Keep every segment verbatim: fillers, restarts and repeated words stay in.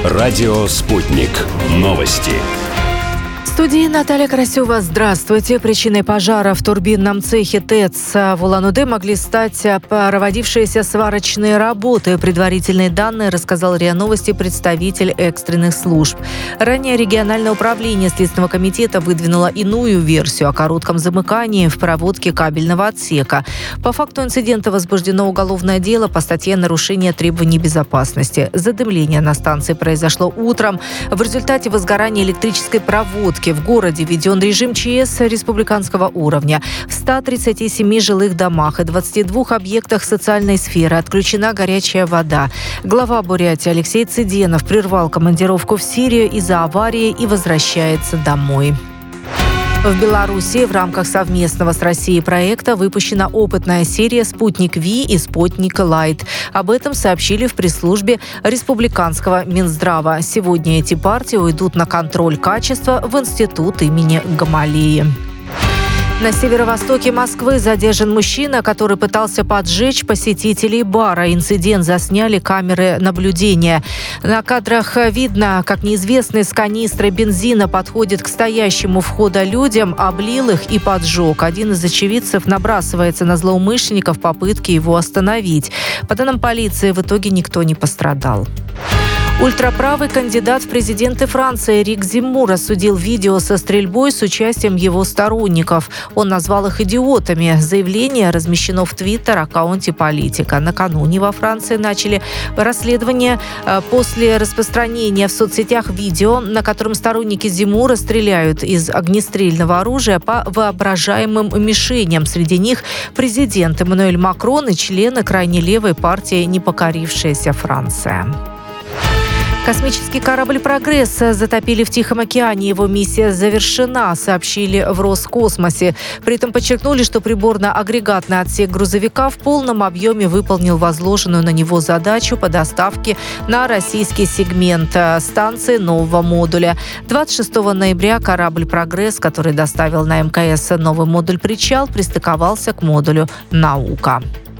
Радио «Спутник». Новости. В студии Наталья Карасева. Здравствуйте. Причиной пожара в турбинном цехе ТЭЦ в Улан-Удэ могли стать проводившиеся сварочные работы. Предварительные данные рассказал РИА Новости представитель экстренных служб. Ранее региональное управление Следственного комитета выдвинуло иную версию о коротком замыкании в проводке кабельного отсека. По факту инцидента возбуждено уголовное дело по статье «Нарушение требований безопасности». Задымление на станции произошло утром. В результате возгорания электрической проводки в городе введен режим ЧС республиканского уровня. В ста тридцати семи жилых домах и двадцати двух объектах социальной сферы отключена горячая вода. Глава Бурятии Алексей Цыденов прервал командировку в Сирию из-за аварии и возвращается домой. В Беларуси в рамках совместного с Россией проекта выпущена опытная серия «Спутник Ви» и «Спутник Лайт». Об этом сообщили в пресс-службе Республиканского Минздрава. Сегодня эти партии уйдут на контроль качества в институт имени Гамалеи. На северо-востоке Москвы задержан мужчина, который пытался поджечь посетителей бара. Инцидент засняли камеры наблюдения. На кадрах видно, как неизвестный с канистрой бензина подходит к стоящему у входа людям, облил их и поджег. Один из очевидцев набрасывается на злоумышленника в попытке его остановить. По данным полиции, в итоге никто не пострадал. Ультраправый кандидат в президенты Франции Эрик Земмур осудил видео со стрельбой с участием его сторонников. Он назвал их идиотами. Заявление размещено в твиттер-аккаунте политика. Накануне во Франции начали расследование после распространения в соцсетях видео, на котором сторонники Земмура стреляют из огнестрельного оружия по воображаемым мишеням. Среди них президент Эммануэль Макрон и члены крайне левой партии «Непокорившаяся Франция». Космический корабль «Прогресс» затопили в Тихом океане. Его миссия завершена, сообщили в Роскосмосе. При этом подчеркнули, что приборно-агрегатный отсек грузовика в полном объеме выполнил возложенную на него задачу по доставке на российский сегмент станции нового модуля. двадцать шестого ноября корабль «Прогресс», который доставил на МКС новый модуль «Причал», пристыковался к модулю «Наука».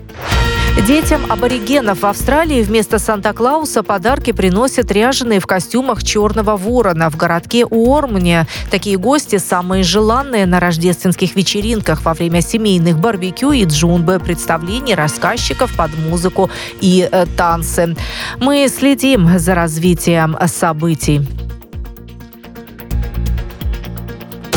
Детям аборигенов в Австралии вместо Санта-Клауса подарки приносят ряженые в костюмах черного ворона. В городке Уормни такие гости самые желанные на рождественских вечеринках во время семейных барбекю и джумбы, представлений рассказчиков под музыку и э, танцы. Мы следим за развитием событий.